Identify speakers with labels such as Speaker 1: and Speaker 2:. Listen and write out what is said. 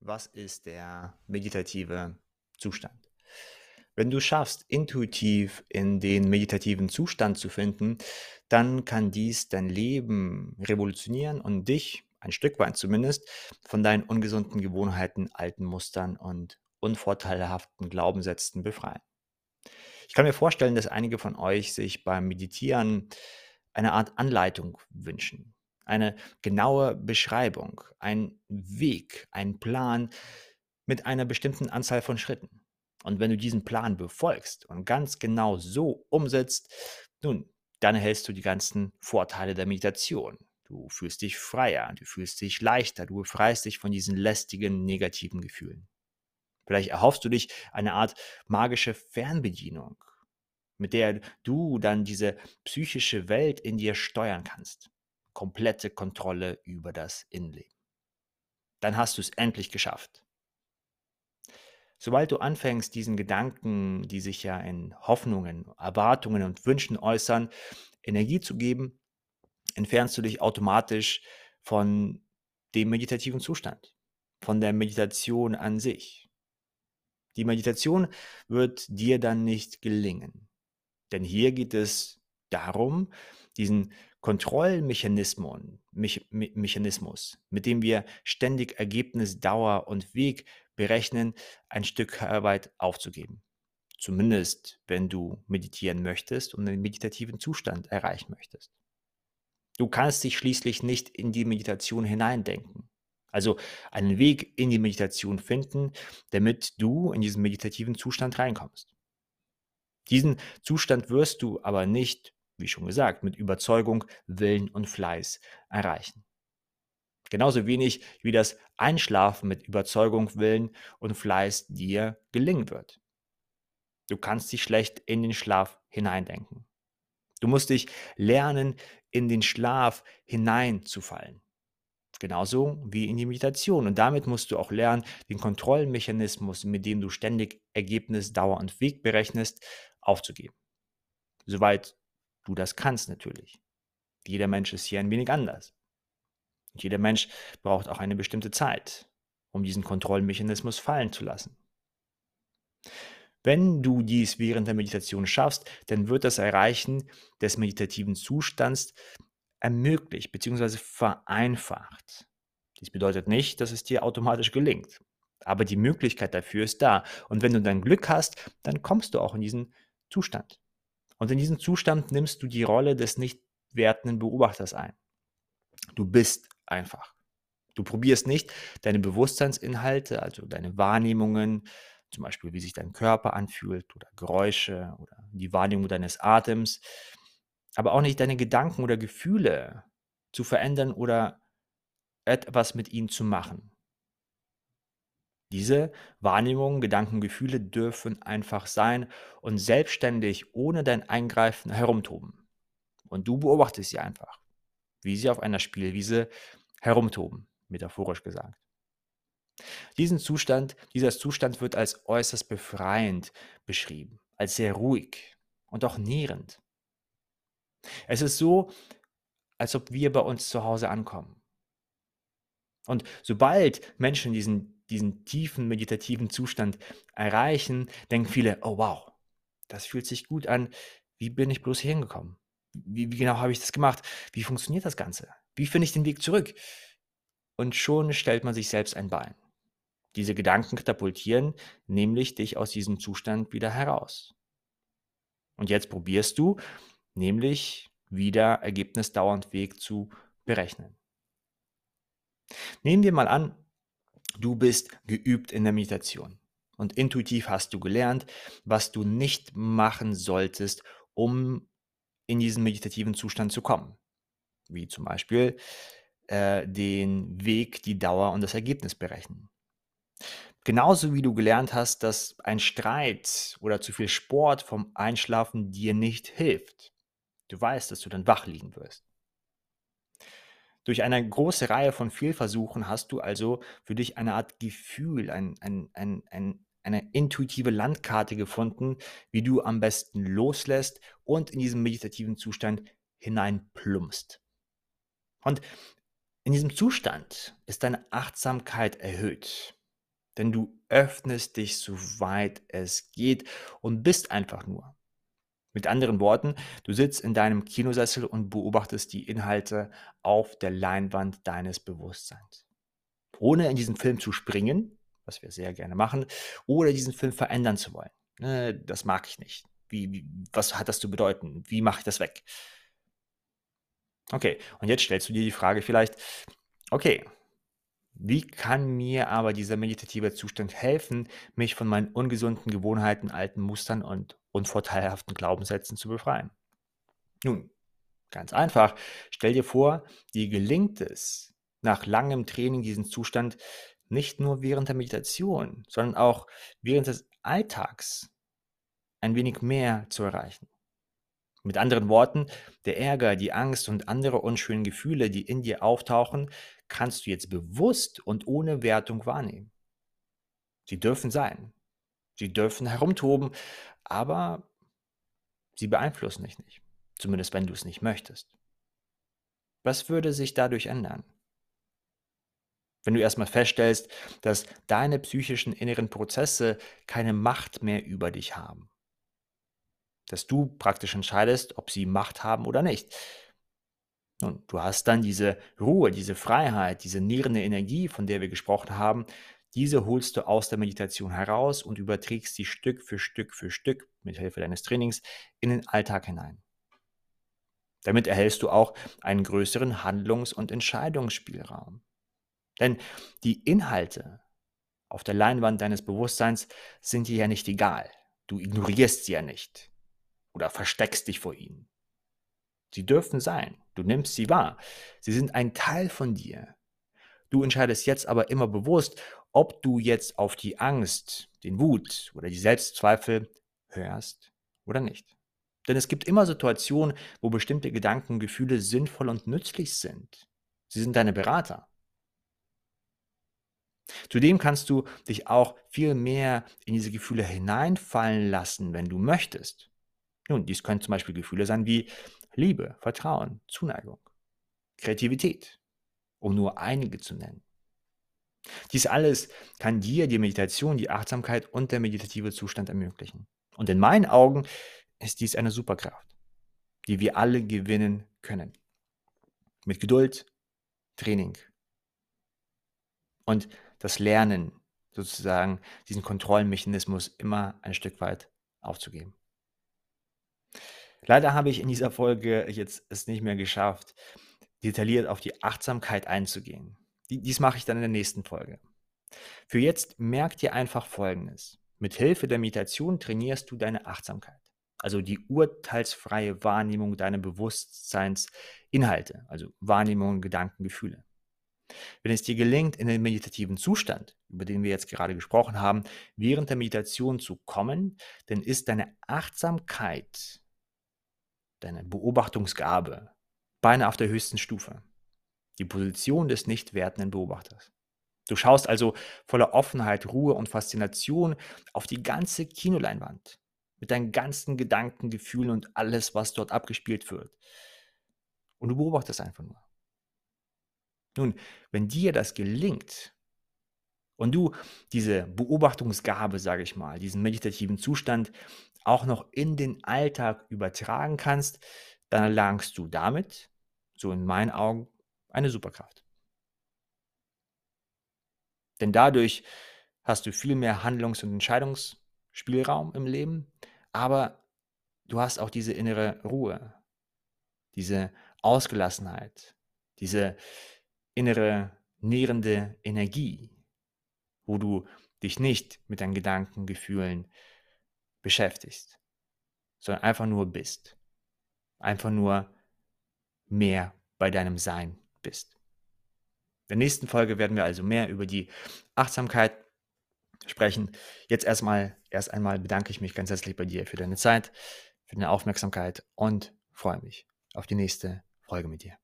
Speaker 1: Was ist der meditative Zustand? Wenn du schaffst, intuitiv in den meditativen Zustand zu finden, dann kann dies dein Leben revolutionieren und dich, ein Stück weit zumindest, von deinen ungesunden Gewohnheiten, alten Mustern und unvorteilhaften Glaubenssätzen befreien. Ich kann mir vorstellen, dass einige von euch sich beim Meditieren eine Art Anleitung wünschen. Eine genaue Beschreibung, ein Weg, ein Plan mit einer bestimmten Anzahl von Schritten. Und wenn du diesen Plan befolgst und ganz genau so umsetzt, nun, dann erhältst du die ganzen Vorteile der Meditation. Du fühlst dich freier, du fühlst dich leichter, du befreist dich von diesen lästigen, negativen Gefühlen. Vielleicht erhoffst du dich eine Art magische Fernbedienung, mit der du dann diese psychische Welt in dir steuern kannst. Komplette Kontrolle über das Innenleben. Dann hast du es endlich geschafft. Sobald du anfängst, diesen Gedanken, die sich ja in Hoffnungen, Erwartungen und Wünschen äußern, Energie zu geben, entfernst du dich automatisch von dem meditativen Zustand, von der Meditation an sich. Die Meditation wird dir dann nicht gelingen. Denn hier geht es darum, diesen Kontrollmechanismus, Mechanismus, mit dem wir ständig Ergebnis, Dauer und Weg berechnen, ein Stück weit aufzugeben. Zumindest, wenn du meditieren möchtest und einen meditativen Zustand erreichen möchtest. Du kannst dich schließlich nicht in die Meditation hineindenken. Also einen Weg in die Meditation finden, damit du in diesen meditativen Zustand reinkommst. Diesen Zustand wirst du aber nicht, wie schon gesagt, mit Überzeugung, Willen und Fleiß erreichen. Genauso wenig wie das Einschlafen mit Überzeugung, Willen und Fleiß dir gelingen wird. Du kannst dich schlecht in den Schlaf hineindenken. Du musst dich lernen, in den Schlaf hineinzufallen. Genauso wie in die Meditation. Und damit musst du auch lernen, den Kontrollmechanismus, mit dem du ständig Ergebnis, Dauer und Weg berechnest, aufzugeben. Soweit du das kannst natürlich. Jeder Mensch ist hier ein wenig anders. Und jeder Mensch braucht auch eine bestimmte Zeit, um diesen Kontrollmechanismus fallen zu lassen. Wenn du dies während der Meditation schaffst, dann wird das Erreichen des meditativen Zustands ermöglicht bzw. vereinfacht. Dies bedeutet nicht, dass es dir automatisch gelingt. Aber die Möglichkeit dafür ist da. Und wenn du dann Glück hast, dann kommst du auch in diesen Zustand. Und in diesem Zustand nimmst du die Rolle des nicht wertenden Beobachters ein. Du bist einfach. Du probierst nicht deine Bewusstseinsinhalte, also deine Wahrnehmungen, zum Beispiel wie sich dein Körper anfühlt oder Geräusche oder die Wahrnehmung deines Atems, aber auch nicht deine Gedanken oder Gefühle zu verändern oder etwas mit ihnen zu machen. Diese Wahrnehmungen, Gedanken, Gefühle dürfen einfach sein und selbstständig ohne dein Eingreifen herumtoben. Und du beobachtest sie einfach, wie sie auf einer Spielwiese herumtoben, metaphorisch gesagt. Dieser Zustand wird als äußerst befreiend beschrieben, als sehr ruhig und auch nährend. Es ist so, als ob wir bei uns zu Hause ankommen. Und sobald Menschen diesen tiefen meditativen Zustand erreichen, denken viele, oh wow, das fühlt sich gut an. Wie bin ich bloß hier hingekommen? Wie genau habe ich das gemacht? Wie funktioniert das Ganze? Wie finde ich den Weg zurück? Und schon stellt man sich selbst ein Bein. Diese Gedanken katapultieren nämlich dich aus diesem Zustand wieder heraus. Und jetzt probierst du nämlich wieder Ergebnis, Dauer und Weg zu berechnen. Nehmen wir mal an, du bist geübt in der Meditation und intuitiv hast du gelernt, was du nicht machen solltest, um in diesen meditativen Zustand zu kommen. Wie zum Beispiel den Weg, die Dauer und das Ergebnis berechnen. Genauso wie du gelernt hast, dass ein Streit oder zu viel Sport vom Einschlafen dir nicht hilft. Du weißt, dass du dann wach liegen wirst. Durch eine große Reihe von Fehlversuchen hast du also für dich eine Art Gefühl, eine intuitive Landkarte gefunden, wie du am besten loslässt und in diesen meditativen Zustand hineinplumpst. Und in diesem Zustand ist deine Achtsamkeit erhöht. Denn du öffnest dich, soweit es geht, und bist einfach nur. Mit anderen Worten, du sitzt in deinem Kinosessel und beobachtest die Inhalte auf der Leinwand deines Bewusstseins. Ohne in diesen Film zu springen, was wir sehr gerne machen, oder diesen Film verändern zu wollen. Das mag ich nicht. Was hat das zu bedeuten? Wie mache ich das weg? Okay, und jetzt stellst du dir die Frage vielleicht, okay, wie kann mir aber dieser meditative Zustand helfen, mich von meinen ungesunden Gewohnheiten, alten Mustern und unvorteilhaften Glaubenssätzen zu befreien? Nun, ganz einfach, stell dir vor, dir gelingt es, nach langem Training diesen Zustand nicht nur während der Meditation, sondern auch während des Alltags ein wenig mehr zu erreichen. Mit anderen Worten, der Ärger, die Angst und andere unschönen Gefühle, die in dir auftauchen, kannst du jetzt bewusst und ohne Wertung wahrnehmen. Sie dürfen sein. Sie dürfen herumtoben, aber sie beeinflussen dich nicht. Zumindest wenn du es nicht möchtest. Was würde sich dadurch ändern? Wenn du erstmal feststellst, dass deine psychischen inneren Prozesse keine Macht mehr über dich haben. Dass du praktisch entscheidest, ob sie Macht haben oder nicht. Nun, du hast dann diese Ruhe, diese Freiheit, diese nährende Energie, von der wir gesprochen haben, diese holst du aus der Meditation heraus und überträgst sie Stück für Stück mit Hilfe deines Trainings in den Alltag hinein. Damit erhältst du auch einen größeren Handlungs- und Entscheidungsspielraum. Denn die Inhalte auf der Leinwand deines Bewusstseins sind dir ja nicht egal. Du ignorierst sie ja nicht oder versteckst dich vor ihnen. Sie dürfen sein. Du nimmst sie wahr. Sie sind ein Teil von dir. Du entscheidest jetzt aber immer bewusst, ob du jetzt auf die Angst, den Wut oder die Selbstzweifel hörst oder nicht. Denn es gibt immer Situationen, wo bestimmte Gedanken, Gefühle sinnvoll und nützlich sind. Sie sind deine Berater. Zudem kannst du dich auch viel mehr in diese Gefühle hineinfallen lassen, wenn du möchtest. Nun, dies können zum Beispiel Gefühle sein wie Liebe, Vertrauen, Zuneigung, Kreativität, um nur einige zu nennen. Dies alles kann dir die Meditation, die Achtsamkeit und der meditative Zustand ermöglichen. Und in meinen Augen ist dies eine Superkraft, die wir alle gewinnen können. Mit Geduld, Training und das Lernen, sozusagen diesen Kontrollmechanismus immer ein Stück weit aufzugeben. Leider habe ich in dieser Folge jetzt es nicht mehr geschafft, detailliert auf die Achtsamkeit einzugehen. Dies mache ich dann in der nächsten Folge. Für jetzt merk dir einfach Folgendes. Mit Hilfe der Meditation trainierst du deine Achtsamkeit, also die urteilsfreie Wahrnehmung deiner Bewusstseinsinhalte, also Wahrnehmung, Gedanken, Gefühle. Wenn es dir gelingt, in den meditativen Zustand, über den wir jetzt gerade gesprochen haben, während der Meditation zu kommen, dann ist deine Achtsamkeit, deine Beobachtungsgabe beinahe auf der höchsten Stufe. Die Position des nicht wertenden Beobachters. Du schaust also voller Offenheit, Ruhe und Faszination auf die ganze Kinoleinwand mit deinen ganzen Gedanken, Gefühlen und alles, was dort abgespielt wird. Und du beobachtest einfach nur. Nun, wenn dir das gelingt und du diese Beobachtungsgabe, sage ich mal, diesen meditativen Zustand auch noch in den Alltag übertragen kannst, dann erlangst du damit, so in meinen Augen, eine Superkraft. Denn dadurch hast du viel mehr Handlungs- und Entscheidungsspielraum im Leben, aber du hast auch diese innere Ruhe, diese Ausgelassenheit, diese innere nährende Energie, wo du dich nicht mit deinen Gedanken, Gefühlen beschäftigst, sondern einfach nur bist, einfach nur mehr bei deinem Sein bist. In der nächsten Folge werden wir also mehr über die Achtsamkeit sprechen. Jetzt erst einmal bedanke ich mich ganz herzlich bei dir für deine Zeit, für deine Aufmerksamkeit und freue mich auf die nächste Folge mit dir.